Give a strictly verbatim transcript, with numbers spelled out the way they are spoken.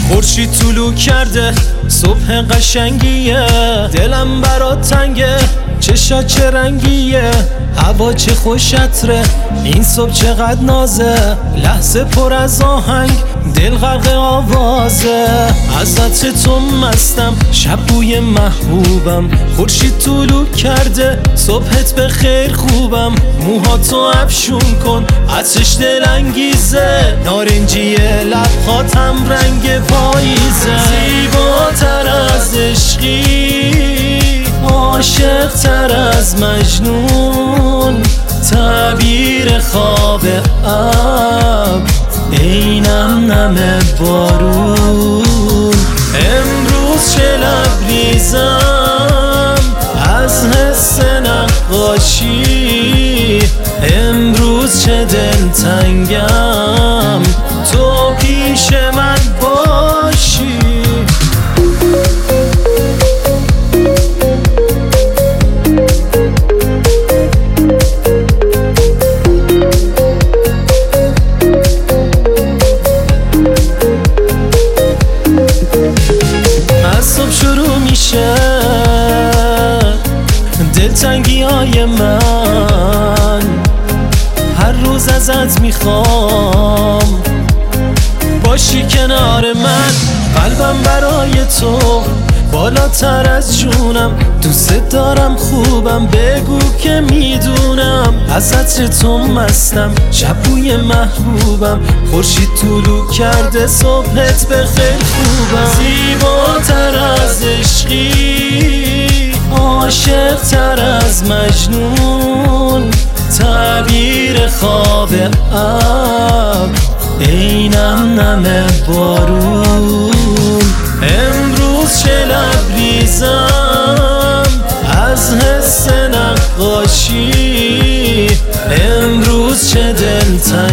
خورشید طلوع کرده صبح قشنگیه، دلم برات تنگه، چشات چه رنگیه، هوا چه خوش عطره، این صبح چقدر نازه، لحظه پر از آهنگ، دل غرق آوازه. از عطر تو مستم، شب بوی محبوبم، خورشید طلوع کرده صبحت به خیر خوبم. موهاتو افشون کن، عطرش دلانگیزه، نارنجی لبخاتم رنگ پاییزه. زیباتر از عشقی، عاشق تر از مجنون، تعبیر خواب ابر، اینم نم بارون. امروز چه لبریزم از حس نقاشی، امروز چه دلتنگم تو پیش من باشی. از صبح شروع میشه دلتنگی های من، هر روز ازت میخوام باشی کنار من. قلبم برای تو بالاتر از جونم، دوست دارم خوبم، بگو که میدونم. از عطر تو مستم، شب بوی محبوبم، خورشید طلوع کرده صبحت به خیر خوبم. زیباتر از عشقی، عاشق تر از مجنون، تعبیر خواب ابر، اینم نم بارون. امروز چه لبریزم از حس نقاشی، امروز چه دلتنگم